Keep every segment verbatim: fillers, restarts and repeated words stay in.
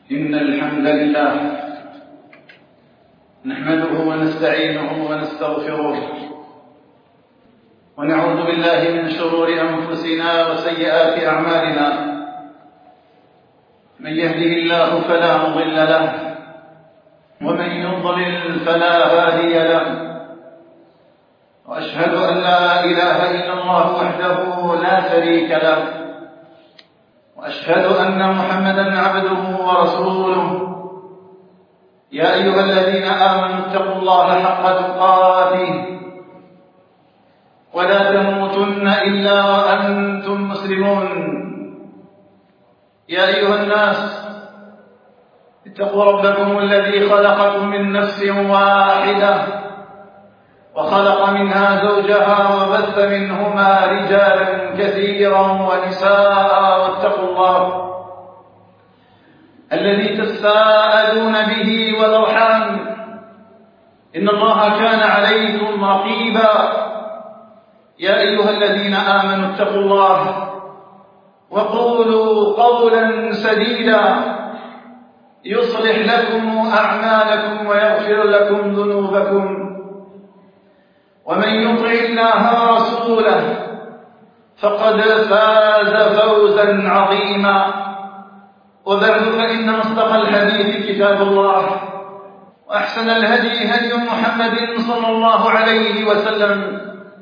إن الحمد لله نحمده ونستعينه ونستغفره ونعوذ بالله من شرور أنفسنا وسيئات أعمالنا. من يهده الله فلا مضل له ومن يضلل فلا هادي له، وأشهد أن لا إله إلا الله وحده لا شريك له، وأشهد أن محمدًا عبده ورسوله. يا أيها الذين آمنوا اتقوا الله حق تقاته ولا تموتن إلا وأنتم مسلمون. يا أيها الناس اتقوا ربكم الذي خلقكم من نفس واحدة وخلق منها زوجها وبث منهما رجالا كثيرا ونساء، واتقوا الله الذي تساءلون به والأرحام إن الله كان عليكم رقيبا. يا أيها الذين آمنوا اتقوا الله وقولوا قولا سديدا يصلح لكم أعمالكم ويغفر لكم ذنوبكم، ومن يطع الله ورسوله فقد فاز فوزا عظيما. وبعد، فإن أصدق الحديث كتاب الله، وأحسن الهدي هدي محمد صلى الله عليه وسلم،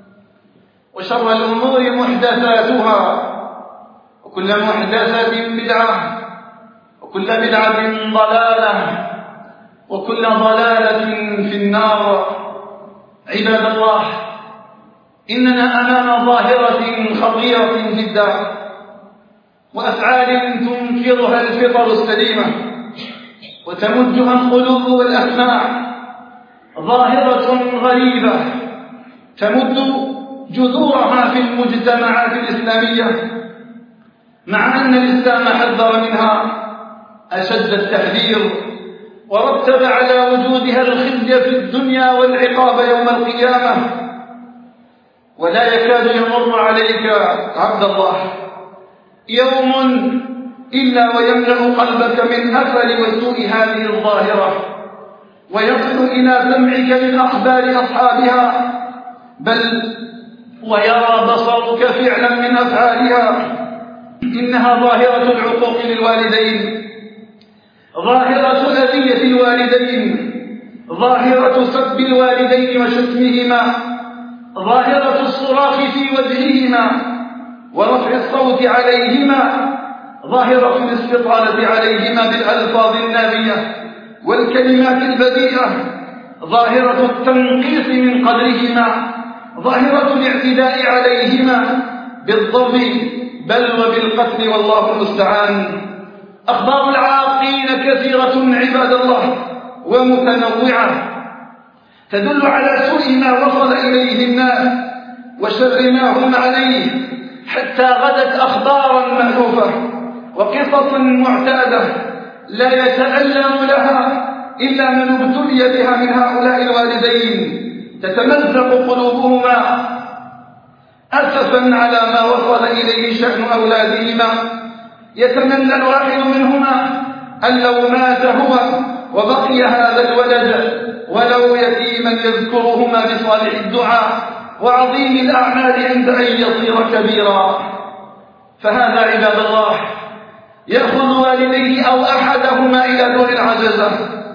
وشر الأمور محدثاتها، وكل محدثة بدعة، وكل بدعة ضلالة، وكل ضلالة في النار. عباد الله، إننا أمام ظاهرة خطيرة جدا، وأفعال تنكرها الفطر السليمة وتمجها القلوب والأسماع. ظاهرة غريبة تمد جذورها في المجتمعات الإسلامية، مع أن الإسلام حذر منها أشد التحذير، ورتب على وجودها الخزي في الدنيا والعقاب يوم القيامة. ولا يكاد يمر عليك عبد الله يوم إلا ويملأ قلبك من أثر وسوء هذه الظاهرة، ويصل إلى سمعك من أخبار أصحابها، بل ويرى بصرك فعلا من أفعالها. إنها ظاهرة العقوق للوالدين، ظاهرة أذية الوالدين، ظاهرة سب الوالدين وشتمهما، ظاهرة الصراخ في وجههما ورفع الصوت عليهما، ظاهرة الاستطالة عليهما بالألفاظ النابية والكلمات البذيئة، ظاهرة التنقيص من قدرهما، ظاهرة الاعتداء عليهما بالضرب بل وبالقتل، والله المستعان. أخبار العاقين كثيرة عباد الله ومتنوعة، تدل على سوء ما وصل إليه الناس وشر ما هم عليه، حتى غدت أخبارا مألوفة وقصص معتادة لا يتألم لها إلا من ابتلي بها من هؤلاء الوالدين، تتمزق قلوبهما أسفا على ما وصل إليه شأن أولادهما. يتمنى الواحد منهما أن لو مات هو وبقي هذا الولد ولو يتيما يذكرهما بصالح الدعاء وعظيم الأعمال عند أن يصير كبيرا. فهذا عباد الله يأخذ والديه أو أحدهما إلى دور العجزة،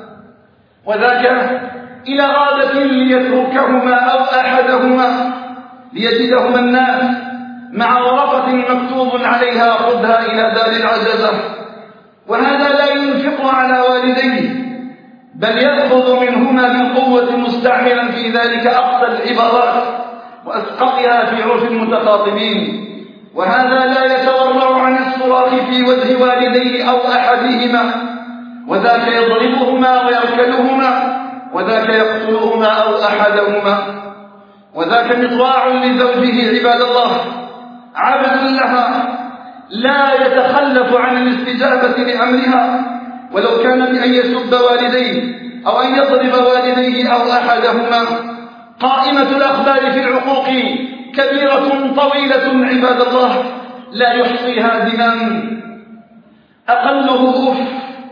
وذاك إلى غابة ليتركهما أو أحدهما ليجدهما الناس مع ورقة مكتوب عليها خذها إلى دار العجزة. وهذا لا ينفق على والديه، بل يأخذ منهما بالقوة مستعملا في ذلك أقصى العبارات وأسقطها في عرف المتخاطبين. وهذا لا يتورع عن الصراخ في وجه والديه أو أحدهما، وذاك يضربهما ويركلهما، وذاك يقتلهما أو أحدهما. وذاك مطواع لزوجه عباد الله، عبد لها لا يتخلف عن الاستجابة لأمرها، ولو كان بأن يسب والديه أو أن يضرب والديه أو أحدهما. قائمة الأخبار في العقوق كبيرة طويلة عباد الله لا يحصيها زمام، أقله أف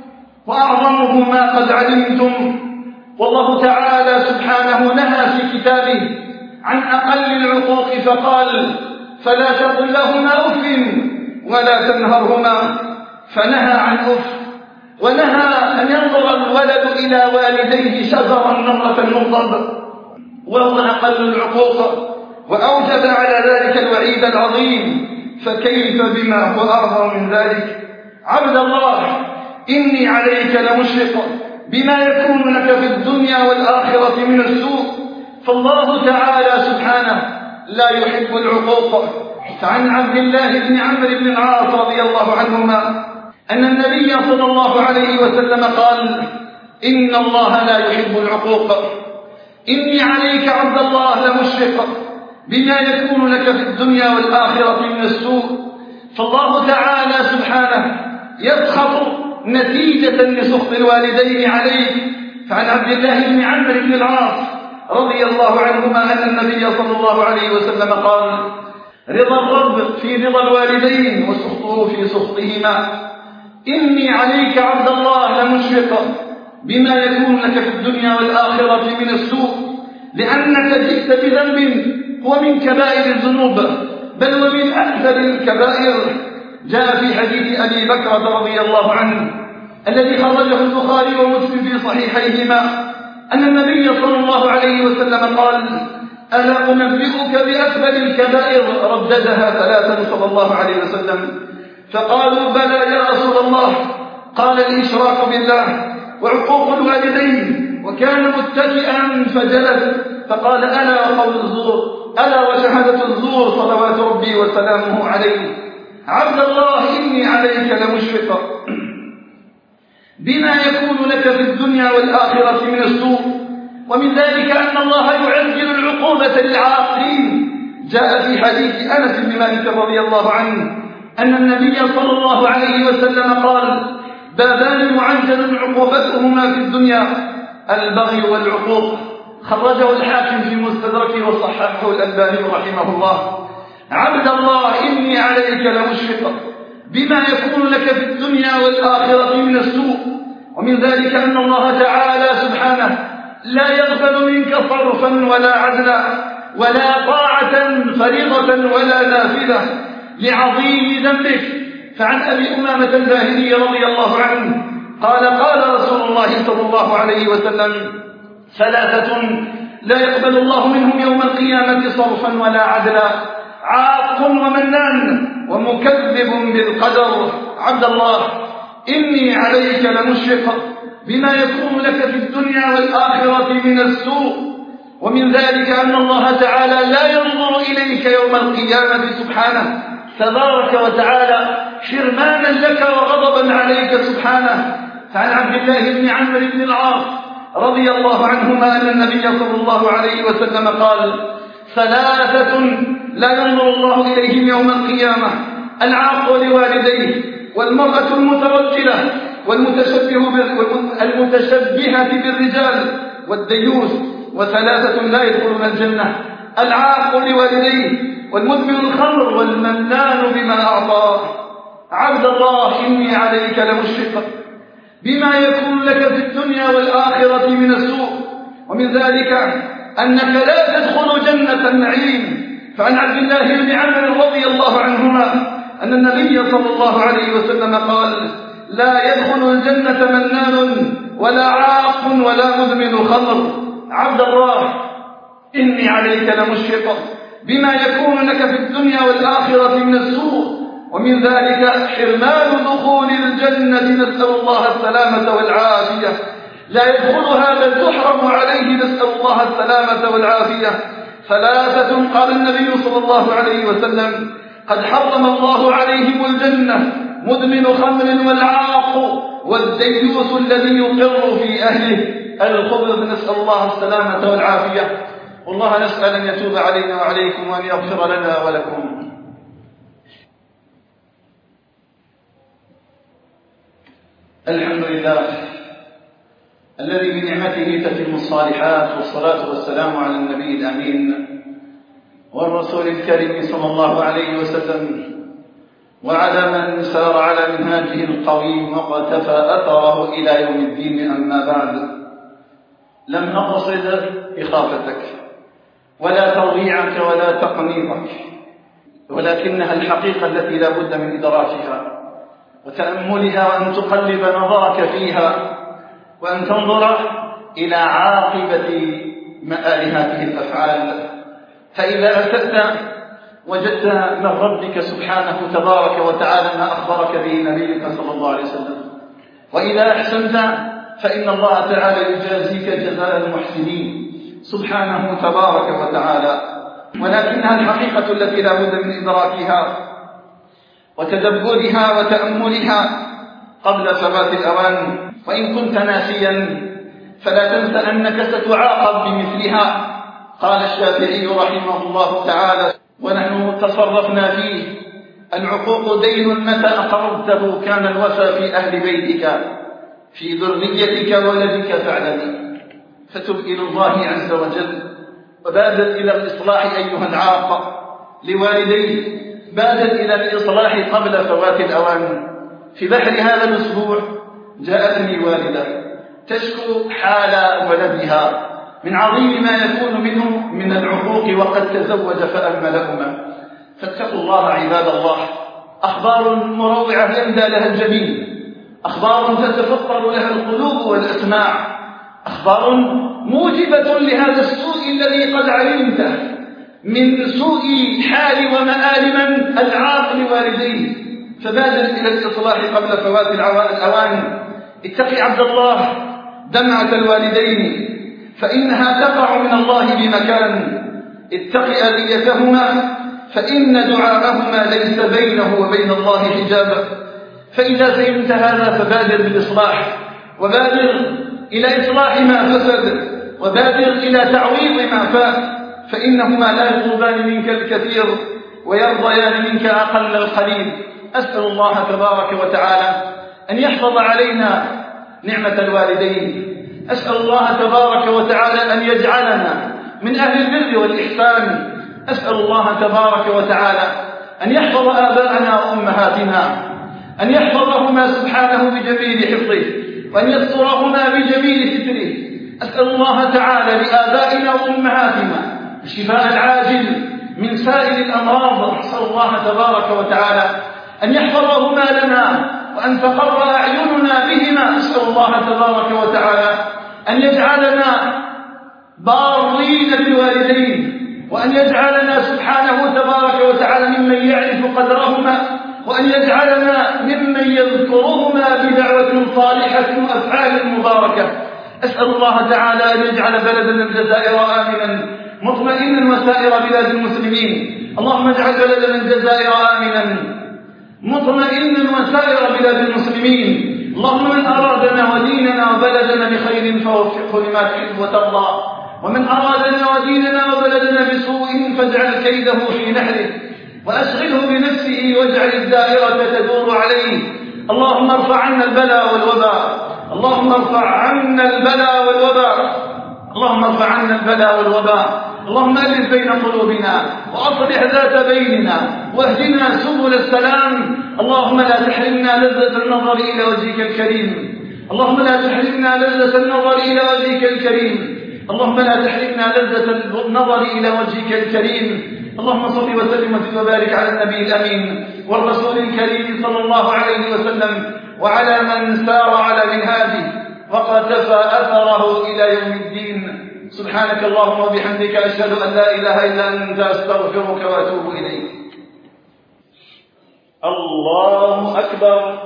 وأعظمه ما قد علمتم. والله تعالى سبحانه نهى في كتابه عن أقل العقوق فقال: فلا تقل لهما أف ولا تنهرهما، فنهى عن أف، ونهى أن ينظر الولد إلى والديه شزرا نظرة المغضب، وهو أقل العقوق، وأوجب على ذلك الوعيد العظيم، فكيف بما هو أعظم من ذلك؟ عبد الله، إني عليك لمشفق بما يكون لك في الدنيا والآخرة من السوء، فالله تعالى سبحانه لا يحب العقوق. فعن عبد الله بن عمرو بن العاص رضي الله عنهما أن النبي صلى الله عليه وسلم قال: إن الله لا يحب العقوق. إني عليك عبد الله لمشفق بما يكون لك في الدنيا والآخرة من السوء، فالله تعالى سبحانه يسخط نتيجة لسخط الوالدين عليه. فعن عبد الله بن عمرو بن العاص رضي الله عنهما أن النبي صلى الله عليه وسلم قال: رضا الرب في رضا الوالدين وسخطه في سخطهما. إني عليك عبد الله لمشفق بما يكون لك في الدنيا والآخرة من السوء، لأنك جئت بذنب هو من كبائر الذنوب، بل ومن أكثر الكبائر. جاء في حديث أبي بكرة رضي الله عنه الذي خرجه البخاري ومسلم في صحيحيهما أن النبي صلى الله عليه وسلم قال: ألا أنبئك بأكبر الكبائر؟ رددها ثلاثا صلى الله عليه وسلم، فقالوا: بلى يا رسول الله. قال: الإشراك بالله وعقوق الوالدين. وكان متكئا فجلس فقال: ألا قول الزور، ألا وشهادة الزور، صلوات ربي وسلامه عليه. عبد الله، إني عليك لمشفق بما يكون لك في الدنيا والآخرة من السوء، ومن ذلك أن الله يعجل العقوبة للعاقين. جاء في حديث أنس بن مالك رضي الله عنه أن النبي صلى الله عليه وسلم قال: بابان معجل عقوبتهما في الدنيا: البغي والعقوق. خرجه الحاكم في مستدركه وصححه الألباني رحمه الله. عبد الله، إني عليك لمشفق بما يكون لك في الدنيا والآخرة من السوء، ومن ذلك أن الله تعالى سبحانه لا يقبل منك صرفا ولا عدلا ولا طاعة فريضة ولا نافلة لعظيم ذنبك. فعن أبي أمامة الباهلي رضي الله عنه قال: قال رسول الله صلى الله عليه وسلم: ثلاثة لا يقبل الله منهم يوم القيامة صرفا ولا عدلا: عاق ومنان ومكذب بالقدر. عبد الله، إني عليك لمشفق بما يكون لك في الدنيا والآخرة من السوء، ومن ذلك أن الله تعالى لا ينظر إليك يوم القيامة سبحانه تبارك وتعالى حرمانا لك وغضبا عليك سبحانه. فعن عبد الله بن عمرو بن العاص رضي الله عنهما أن النبي صلى الله عليه وسلم قال: ثلاثة لا ينظر الله إليهم يوم القيامة: العاق لوالديه، والمرأة المترجلة، والمتشبه المتشبهة بالرجال، والديوث. وثلاثة لا يدخلون الجنة: العاق لوالديه، والمدمن الخمر، والمنان بما أعطاه. عبد الله، إني عليك لمشفق بما يكون لك في الدنيا والآخرة من السوء، ومن ذلك أنك لا تدخل جنة النعيم. فعن عبد الله بن عمرو رضي الله عنهما أن النبي صلى الله عليه وسلم قال: لا يدخل الجنة منان ولا عاق ولا مدمن خمر. عبد الله، إني عليك لمشفق بما يكون لك في الدنيا والآخرة من السوء، ومن ذلك حرمان دخول الجنة، نسأل الله السلامة والعافية. لا يدخلها بل تحرم عليه، نسأل الله السلامة والعافية. ثلاثة قال النبي صلى الله عليه وسلم: قد حرم الله عليهم الجنة: مدمن خمر، والعاق، والديوث الذي يقر في أهله الخبث، نسأل الله السلامة والعافية. والله نسأل أن يتوب علينا وعليكم وأن يغفر لنا ولكم. الحمد لله الذي بنعمته تتم الصالحات، والصلاة والسلام على النبي الأمين والرسول الكريم صلى الله عليه وسلم وعلى من سار على منهاجه القويم وقتفى أثره إلى يوم الدين. أما بعد، لم أقصد إخافتك ولا تضييعك ولا تقنيطك، ولكنها الحقيقة التي لا بد من إدراكها وتأملها، وأن تقلب نظرك فيها، وأن تنظر إلى عاقبة مآل هذه الأفعال. فإذا أسأت وجدت من ربك سبحانه تبارك وتعالى ما أخبرك به نبيك صلى الله عليه وسلم، وإذا أحسنت فإن الله تعالى يجازيك جزاء المحسنين سبحانه تبارك وتعالى. ولكنها الحقيقة التي لا بد من إدراكها وتدبرها وتأملها قبل فوات الأوان. وإن كنت ناسيا فلا تنس أنك ستعاقب بمثلها. قال الشافعي رحمه الله تعالى: ونحن تصرفنا فيه: العقوق دين متى أقررته كان الوفى في أهل بيتك، في ذريتك ولدك فاعلم. فتب إلى الله عز وجل وبادر إلى الإصلاح أيها العاق لوالديك، بادر إلى الإصلاح قبل فوات الأوان. في بحر هذا الأسبوع جاءتني والدة تشكو حال ولدها من عظيم ما يكون منه من العقوق وقد تزوج فأمل أمه. فاتقوا الله عباد الله. أخبار مروعة يندى لها الجبين، أخبار تتفطر لها القلوب والأسماع، أخبار موجبة لهذا السوء الذي قد علمته من سوء حال ومآل من العاق لوالديه. فبادر إلى الإصلاح قبل فوات الأوان. اتقي عبد الله دمعة الوالدين فإنها تقع من الله بمكان. اتقي أذيتهما فإن دعاءهما ليس بينه وبين الله حجاب. فإذا فهمت هذا فبادر بالإصلاح، وبادر إلى إصلاح ما فسد، وبادر إلى تعويض ما فات، فإنهما لا يطلبان منك الكثير ويرضيان منك أقل القليل. أسأل الله تبارك وتعالى أن يحفظ علينا نعمة الوالدين. أسأل الله تبارك وتعالى أن يجعلنا من أهل البر والإحسان. أسأل الله تبارك وتعالى أن يحفظ آباءنا وأمهاتنا، أن يحفظهما سبحانه بجميل حفظه، وأن يسترهما بجميل ستره. أسأل الله تعالى لآبائنا وأمهاتنا الشفاء العاجل من سائر الأمراض. أسأل الله تبارك وتعالى أن يحفظهما لنا وأن تقر أعيننا بهما. أسأل الله تبارك وتعالى أن يجعلنا بارين بالوالدين، وأن يجعلنا سبحانه تبارك وتعالى ممن يعرف قدرهما، وأن يجعلنا ممن يذكرهما بدعوة صالحة وأفعال مباركة. أسأل الله تعالى أن يجعل بلدنا الجزائر آمنا مطمئنا وسائر بلاد المسلمين. اللهم اجعل بلدنا الجزائر آمنا مطمئنا وسائر بلاد المسلمين. اللهم من أرادنا وديننا وبلدنا بخير فوفقه لما تحب وترضى، ومن أرادنا وديننا وبلدنا بسوء فاجعل كيده في نحره وأشغله بنفسه واجعل الدائرة تدور عليه. اللهم ارفع عنا البلاء والوباء، اللهم ارفع عنا البلاء والوباء، اللهم ارفع عنا البلاء والوباء. اللهم ألف بين قلوبنا وأصلح ذات بيننا واهدنا سبل السلام. اللهم لا تحرمنا لذة النظر إلى وجهك الكريم، اللهم لا تحرمنا لذة النظر إلى وجهك الكريم، اللهم لا تحرمنا لذة النظر إلى وجهك الكريم. اللهم صل وسلم وبارك على النبي الأمين والرسول الكريم صلى الله عليه وسلم وعلى من سار على منهاجه وقتفى أثره إلى يوم الدين. سبحانك اللهم وبحمدك أشهد أن لا إله إلا أنت أستغفرك وأتوب إليك. الله أكبر.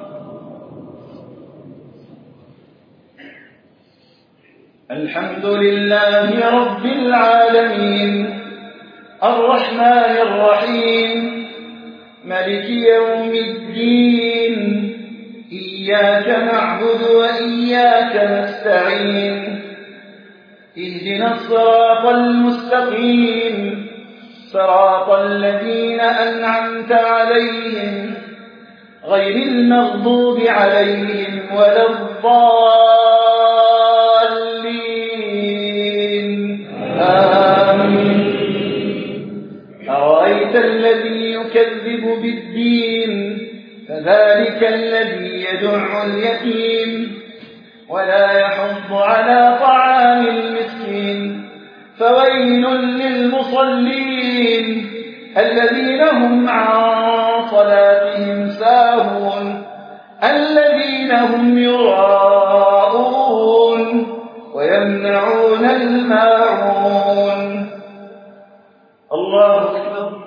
الحمد لله رب العالمين الرحمن الرحيم مالك يوم الدين. إياك نعبد وإياك نستعين. اهدنا الصراط المستقيم صراط الذين أنعمت عليهم غير المغضوب عليهم ولا الضالين. آمين. أرأيت الذي يكذب بالدين يدع اليتيم ولا يحض على طعام المسكين فويل للمصلين الذين هم عن صلاتهم ساهون الذين هم يراءون ويمنعون الماعون. الله أكبر.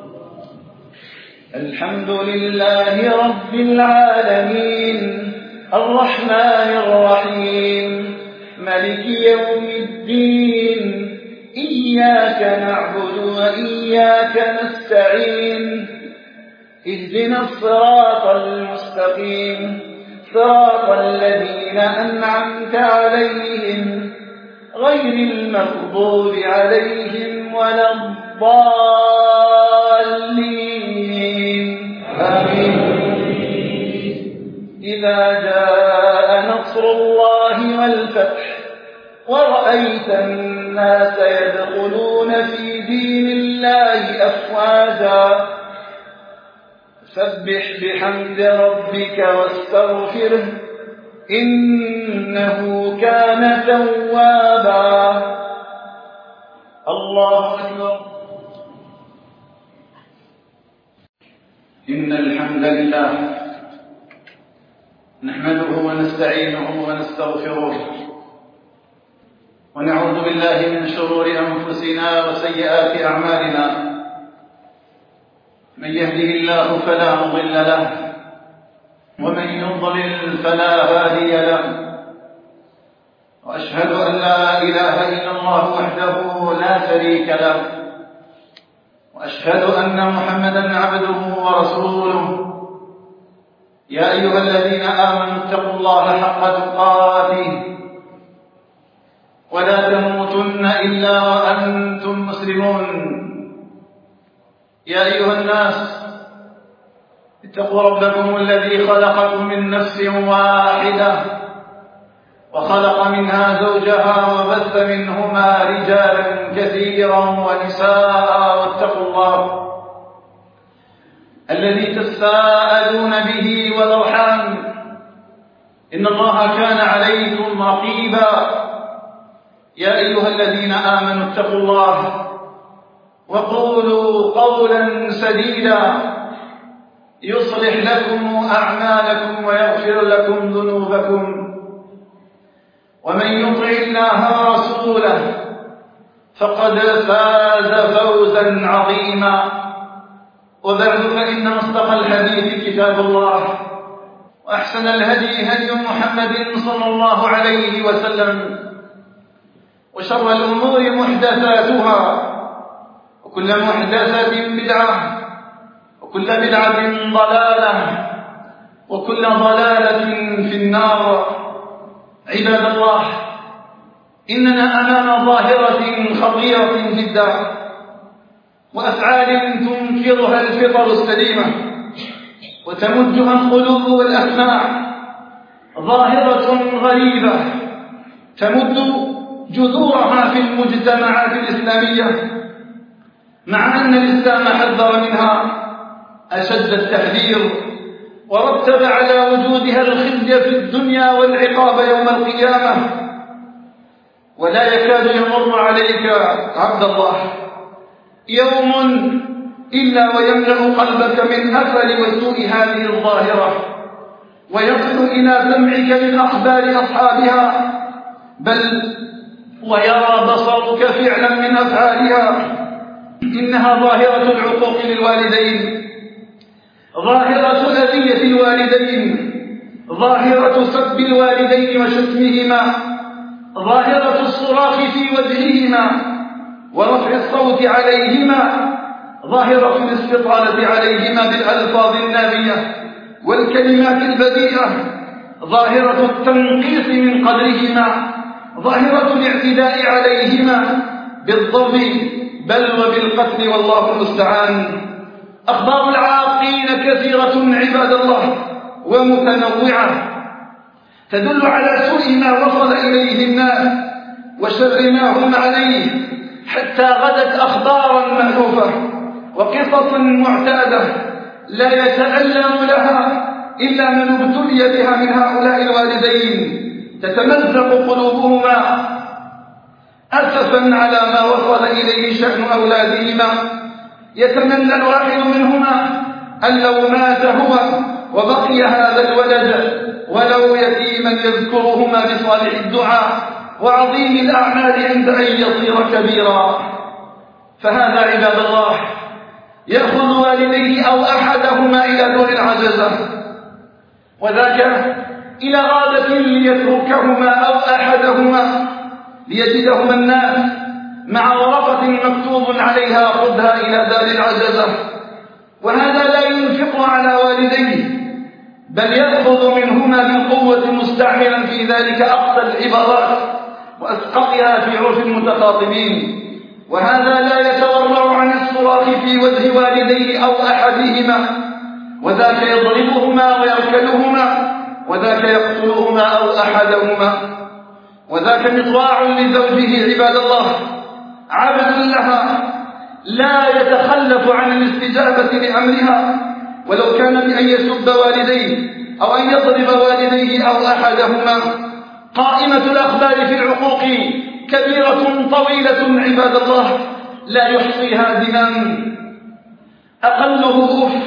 الحمد لله رب العالمين الرحمن الرحيم ملك يوم الدين إياك نعبد وإياك نستعين اهدنا الصراط المستقيم صراط الذين أنعمت عليهم غير المغضوب عليهم ولا الضالين آمين. إذا جاء نصر الله والفتح ورأيت الناس يدخلون في دين الله أفواجا فسبح بحمد ربك واستغفره إنه كان توابا. الله أكبر. إن الحمد لله نحمده ونستعينه ونستغفره ونعوذ بالله من شرور أنفسنا وسيئات أعمالنا من يهده الله فلا مضل له ومن يضلل فلا هادي له وأشهد أن لا إله إلا الله وحده لا شريك له وأشهد أن محمدا عبده ورسوله. يا أيها الذين آمنوا اتقوا الله حق تقاته ولا تموتن إلا وأنتم مسلمون. يا أيها الناس اتقوا ربكم الذي خلقكم من نفس واحدة وخلق منها زوجها وبث منهما رجالا كثيرا ونساء واتقوا الله الذي تساءلون به والأرحام إن الله كان عليكم رقيبا. يا أيها الذين آمنوا اتقوا الله وقولوا قولا سديدا يصلح لكم أعمالكم ويغفر لكم ذنوبكم ومن يطع الله ورسوله فقد فاز فوزا عظيما. وبعد فإن أصدق الحديث كتاب الله وأحسن الهدي هدي محمد صلى الله عليه وسلم وشر الأمور محدثاتها وكل محدثة بدعة وكل بدعة ضلالة وكل ضلالة في النار. عباد الله إننا أمام ظاهرة خطيرة جدا وأفعال تنكرها الفطر السليمة وتمدها القلوب والأسماع. ظاهرة غريبة تمد جذورها في المجتمعات الإسلامية مع أن الإسلام حذر منها أشد التحذير ورتب على وجودها الخزي في الدنيا والعقاب يوم القيامة. ولا يكاد يمر عليك عبد الله يوم إلا ويملأ قلبك من أثر وسوء هذه الظاهرة ويصل إلى سمعك من أخبار أصحابها بل ويرى بصرك فعلا من أفعالها. إنها ظاهرة العقوق للوالدين، ظاهرة أذية الوالدين، ظاهرة سب الوالدين وشتمهما، ظاهرة الصراخ في وجههما ورفع الصوت عليهما، ظاهرة الاستطالة عليهما بالألفاظ النابية والكلمات البذيئة، ظاهرة التنقيص من قدرهما، ظاهرة الاعتداء عليهما بالضرب بل وبالقتل والله المستعان. أخبار العاقين كثيرة عباد الله ومتنوعة تدل على سوء ما وصل إليه الناس وشر ما هم عليه، حتى غدت أخبارا مألوفة وقصص معتادة لا يتألم لها إلا من ابتلي بها من هؤلاء الوالدين تتمزق قلوبهما أسفا على ما وصل إليه شأن أولادهما. يتمنى الواحد منهما أن لو مات هو وبقي هذا الولد ولو يتيما يذكرهما بصالح الدعاء وعظيم الأعمال عند أن يصير كبيرا. فهذا عباد الله يأخذ والديه أو أحدهما إلى دور العجزة، وذاك إلى غابة ليتركهما أو أحدهما ليجدهما الناس مع ورقة مكتوب عليها خذها إلى دار العجزة. وهذا لا ينفق على والديه بل يأخذ منهما بالقوة مستعملا في ذلك أقصى العبارات وأسقطها في عرف المتخاطبين. وهذا لا يتورع عن الصراخ في وجه والديه أو أحدهما، وذاك يضربهما ويركلهما، وذاك يقتلهما أو أحدهما. وذاك مطواع لزوجه عباد الله، عبد لها لا يتخلف عن الاستجابة لأمرها ولو كان بأن يسب والديه أو أن يضرب والديه أو أحدهما. قائمة الأخبار في العقوق كبيرة طويلة عباد الله لا يحصيها زمان، أقله أف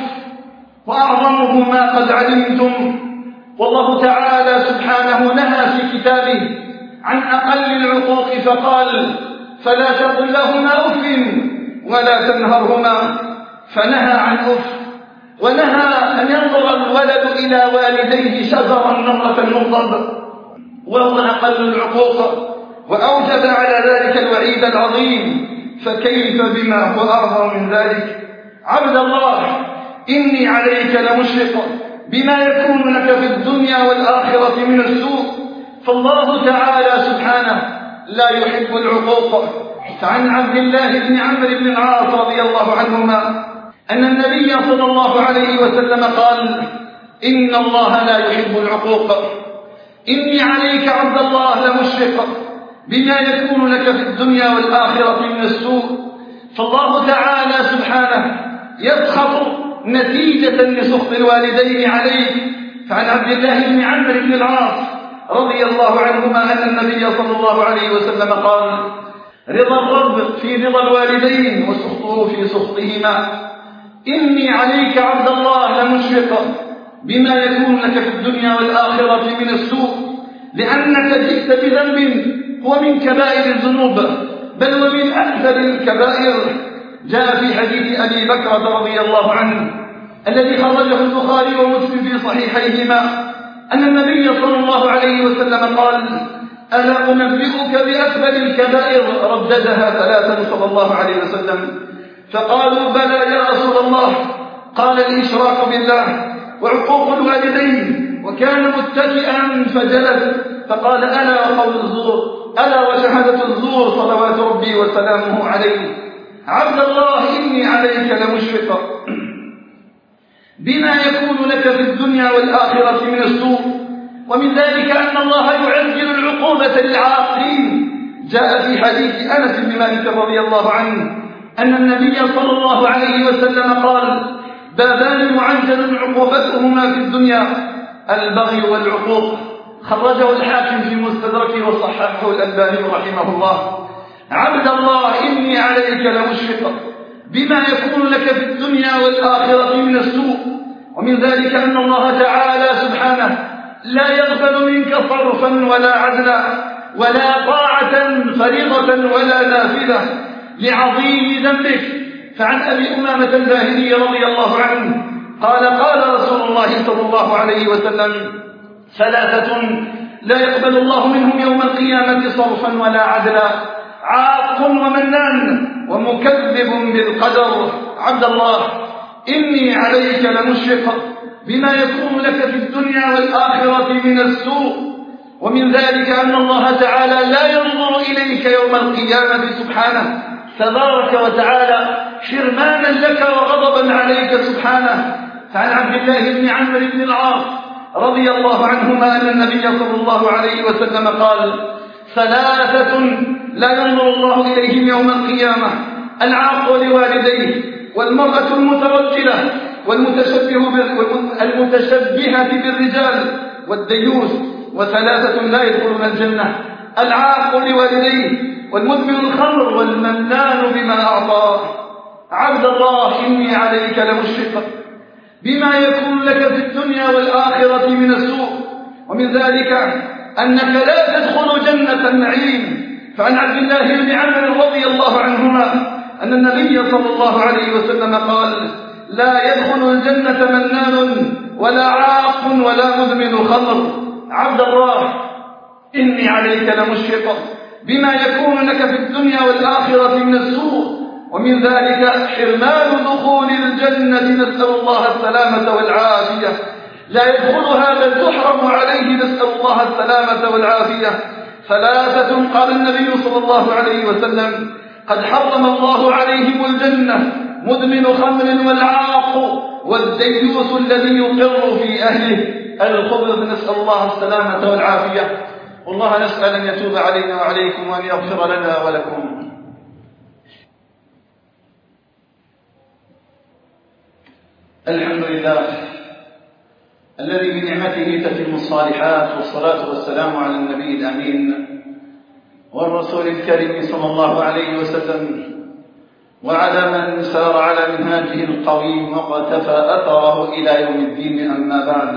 وأعظمه ما قد علمتم. والله تعالى سبحانه نهى في كتابه عن أقل العقوق فقال فلا تقل لهما أف ولا تنهرهما، فنهى عن أف، ونهى أن ينظر الولد إلى والديه شجرا نظرة المغضب وهو أقل العقوق، وأوجب على ذلك الوعيد العظيم. فكيف بما هو أعظم من ذلك؟ عبد الله إني عليك لمشفق بما يكون لك في الدنيا والآخرة من السوء، فالله تعالى سبحانه لا يحب العقوق. فعن عبد الله بن عمرو بن العاص رضي الله عنهما أن النبي صلى الله عليه وسلم قال إن الله لا يحب العقوق. إني عليك عبد الله لمشفق بما يكون لك في الدنيا والآخرة من السوء، فالله تعالى سبحانه يسخط نتيجة لسخط الوالدين عليه. فعن عبد الله بن عمرو بن العاص رضي الله عنهما أن النبي صلى الله عليه وسلم قال رضا الرب في رضا الوالدين وسخطه في سخطهما. إني عليك عبد الله لمشفق بما يكون لك في الدنيا والآخرة من السوء، لأنك جئت بذنب هو من كبائر الذنوب بل ومن أكثر الكبائر. جاء في حديث أبي بكرة رضي الله عنه الذي خرجه البخاري ومسلم في صحيحيهما أن النبي صلى الله عليه وسلم قال ألا أنبئك بأكبر الكبائر؟ رددها ثلاثا صلى الله عليه وسلم، فقالوا بلى يا رسول الله. قال الإشراك بالله وعقوق الوالدين، وكان متكئا فجلس فقال ألا وقول الزور، ألا وشهادة الزور صلوات ربي وسلامه عليه. عبد الله إني عليك لمشفق بما يكون لك في الدنيا والآخرة من السوء، ومن ذلك أن الله يعجل العقوبة للعاقين. جاء في حديث أنس بن مالك رضي الله عنه أن النبي صلى الله عليه وسلم قال بابان معجل عقوبتهما في الدنيا البغي والعقوق، خرجه الحاكم في مستدركه وصححه الألباني رحمه الله. عبد الله إني عليك لمشفق بما يكون لك في الدنيا والآخرة من السوء، ومن ذلك أن الله تعالى سبحانه لا يقبل منك صرفا ولا عدلا ولا طاعة فريضة ولا نافلة لعظيم ذنبك. فعن أبي أمامة الباهلي رضي الله عنه قال قال رسول الله صلى الله عليه وسلم ثلاثة لا يقبل الله منهم يوم القيامة صرفا ولا عدلا، عاق ومنان ومكذب بالقدر. عبد الله إني عليك لمشفق بما يكون لك في الدنيا والآخرة من السوء، ومن ذلك أن الله تعالى لا ينظر إليك يوم القيامة سبحانه تبارك وتعالى شرمانا لك وغضبا عليك سبحانه. فعن عبد الله بن عمرو بن العاص رضي الله عنهما أن النبي صلى الله عليه وسلم قال ثلاثة لا ينظر الله إليهم يوم القيامة العاق لوالديه والمرأة المترجلة والمتشبه المتشبهة بالرجال والديوث. وثلاثة لا يدخلون الجنة: العاق لوالديه، والمدمن الخمر، والمنان بما أعطاه. عبد الله إني عليك لمشفق بما يكون لك في الدنيا والآخرة من السوء، ومن ذلك أنك لا تدخل جنة النعيم. فعن عبد الله بن عمرو رضي الله عنهما أن النبي صلى الله عليه وسلم قال: لا يدخل الجنة منان ولا عاق ولا مدمن خمر. عبد الله إني عليك لمشفق بما يكون لك في الدنيا والآخرة من السوء، ومن ذلك حرمان دخول الجنة، نسأل الله السلامة والعافية. لا يدخلها بل تحرم عليه، نسأل الله السلامة والعافية. ثلاثة قال النبي صلى الله عليه وسلم: قد حرم الله عليهم الجنة: مدمن خمر والعاق والديوث الذي يقر في أهله الخبث، نسأل الله السلامة والعافية. والله نسأل أن يتوب علينا وعليكم وأن يغفر لنا ولكم. الحمد لله الذي بنعمته تتم الصالحات، والصلاة والسلام على النبي الأمين والرسول الكريم صلى الله عليه وسلم، وعلى من سار على منهاجه القويم وقتفى أثره إلى يوم الدين. أما بعد،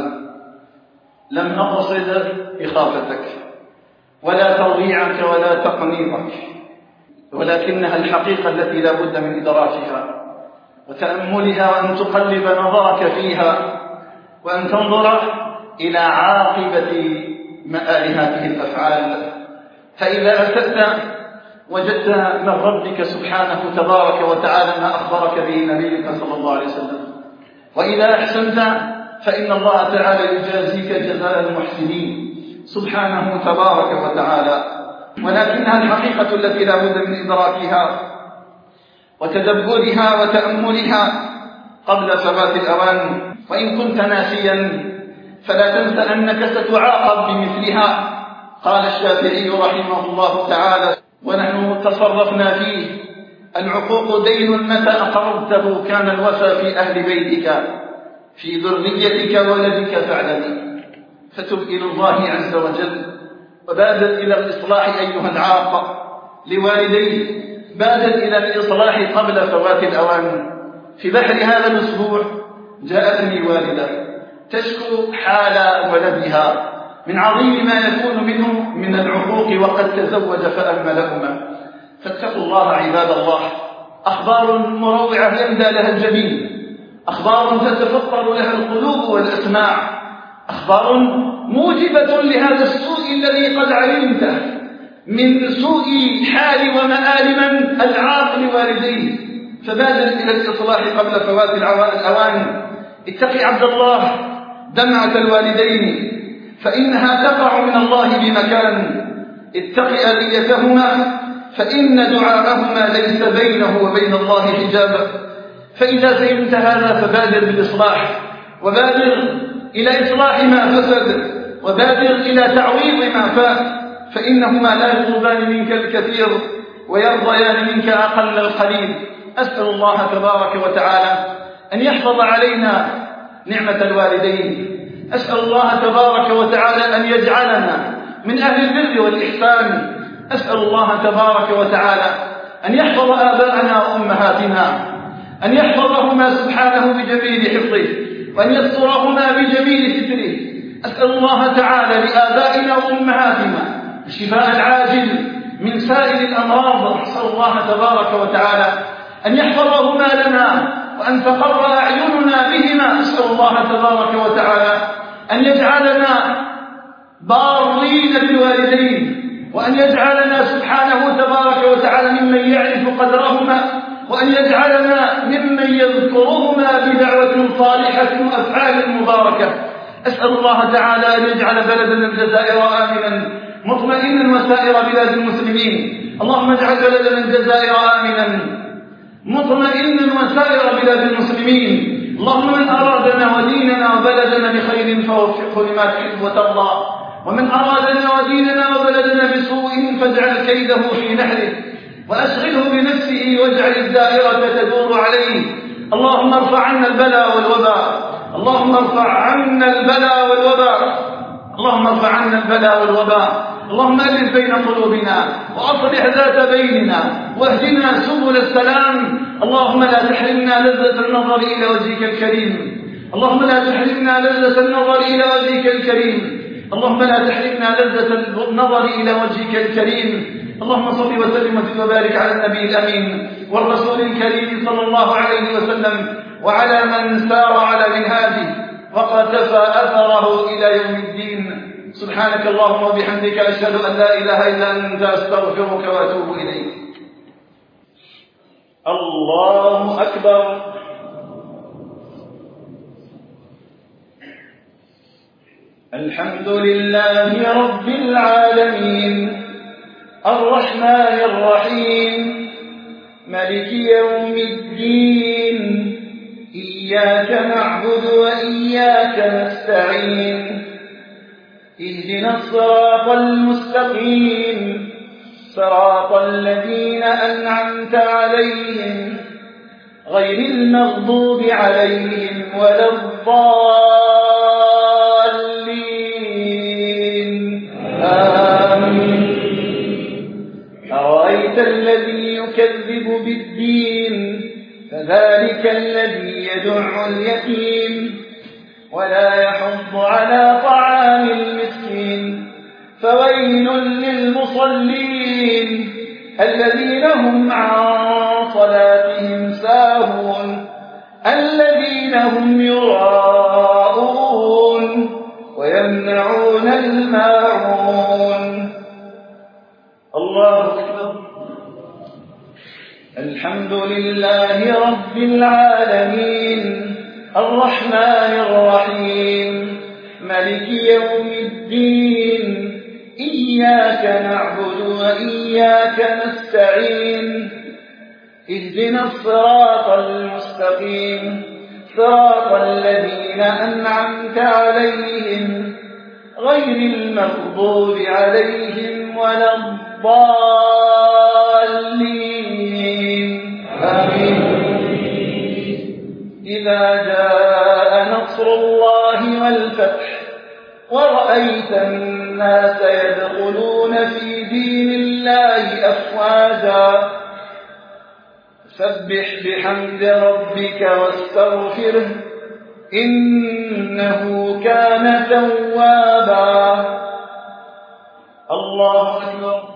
لم نقصد إخافتك ولا تضييعك ولا تقنيطك، ولكنها الحقيقة التي لا بد من إدراكها وتأملها، وأن تقلب نظرك فيها، وأن تنظر إلى عاقبة مآل هذه الأفعال. فإذا أسأت وجدت من ربك سبحانه تبارك وتعالى ما أخبرك به نبيك صلى الله عليه وسلم، وإذا أحسنت فإن الله تعالى يجازيك جزاء المحسنين سبحانه تبارك وتعالى. ولكنها الحقيقة التي لا بد من إدراكها وتدبرها وتأملها قبل فوات الأوان. وإن كنت ناسيا فلا تنس أنك ستعاقب بمثلها. قال الشافعي رحمه الله تعالى: ونحن تصرفنا فيه: العقوق دين متى أقرضته كان الوفى في أهل بيتك، في ذريتك ولدك فاعلم. فتب إلى الله عز وجل، وبادر إلى الإصلاح أيها العاق لوالديه، بادر إلى الإصلاح قبل فوات الأوان. في بحر هذا الأسبوع جاءتني والدة تشكو حال ولدها من عظيم ما يكون منه من العقوق، وقد تزوج فأهملهما. فاتقوا الله عباد الله. أخبار مروعة يندى لها الجبين، أخبار تتفطر لها القلوب والأسماع، أخبار موجبة لهذا السوء الذي قد علمته من سوء حال ومآل من العاق لوالديه. فبادر إلى الإصلاح قبل فوات الأوان. اتقي عبد الله دمعة الوالدين، فإنها تقع من الله بمكان. اتق أذيتهما، فإن دعاءهما ليس بينه وبين الله حجاب. فإذا فهمت هذا فبادر بالإصلاح، وبادر إلى إصلاح ما فسد، وبادر إلى تعويض ما فات، فإنهما لا يطلبان منك الكثير ويرضيان منك أقل القليل. أسأل الله تبارك وتعالى أن يحفظ علينا نعمة الوالدين. أسأل الله تبارك وتعالى أن يجعلنا من أهل البر والإحسان. أسأل الله تبارك وتعالى أن يحفظ آباءنا وأمهاتنا، أن يحفظهما سبحانه بجميل حفظه، وأن يسترهما بجميل ستره. أسأل الله تعالى لآبائنا وأمهاتنا الشفاء العاجل من سائر الأمراض. أسأل الله تبارك وتعالى أن يحفظهما لنا، وأن تقر أعيننا بهما. أسأل الله تبارك وتعالى أن يجعلنا بارين بالوالدين، وأن يجعلنا سبحانه تبارك وتعالى ممن يعرف قدرهما، وأن يجعلنا ممن يذكرهما بدعوة صالحة وأفعال مباركة. أسأل الله تعالى أن يجعل بلدنا الجزائر آمنا مطمئنا وسائر بلاد المسلمين. اللهم اجعل بلدنا الجزائر آمنا مطمئنا وسائر بلاد المسلمين. اللهم من أرادنا وديننا وبلدنا بخير فوفقه لما تحب وترضى، ومن أرادنا وديننا وبلدنا بسوء فاجعل كيده في نحره، وأشغله بنفسه واجعل الدائرة تدور عليه. اللهم ارفع عنا البلاء والوباء اللهم ارفع عنا البلاء والوباء اللهم ارفع عنا البلاء والوباء اللهم ألف بين قلوبنا وأصلح ذات بيننا واهدنا سبل السلام. اللهم لا تحرمنا لذة النظر إلى وجهك الكريم اللهم لا تحرمنا لذة النظر إلى وجهك الكريم اللهم لا تحرمنا لذة النظر إلى وجهك الكريم. اللهم صل وسلم وزد وبارك على النبي الأمين والرسول الكريم صلى الله عليه وسلم وعلى من سار على منهاجه وقتفى أثره إلى يوم الدين. سبحانك اللهم وبحمدك أشهد أن لا إله إلا أنت أستغفرك وأتوب إليك. الله أكبر. الحمد لله رب العالمين الرحمن الرحيم مالك يوم الدين إياك نعبد وإياك نستعين اهدنا الصراط المستقيم صراط الذين أنعمت عليهم غير المغضوب عليهم ولا الضالين آمين. أرأيت الذي يكذب بالدين فذلك الذي يدع اليتيم ولا يحض على طعام المسكين فويل للمصلين الذين هم عن صلاتهم ساهون الذين هم يراءون ويمنعون الماعون. الله أكبر. الحمد لله رب العالمين الرحمن الرحيم مالك يوم الدين إياك نعبد وإياك نستعين اهدنا الصراط المستقيم صراط الذين أنعمت عليهم غير المغضوب عليهم ولا الضالين آمين. إذا جاء نصر الله والفتح ورأيت الناس يدخلون في دين الله أفواجا فسبح بحمد ربك واستغفره إنه كان توابا. الله أكبر.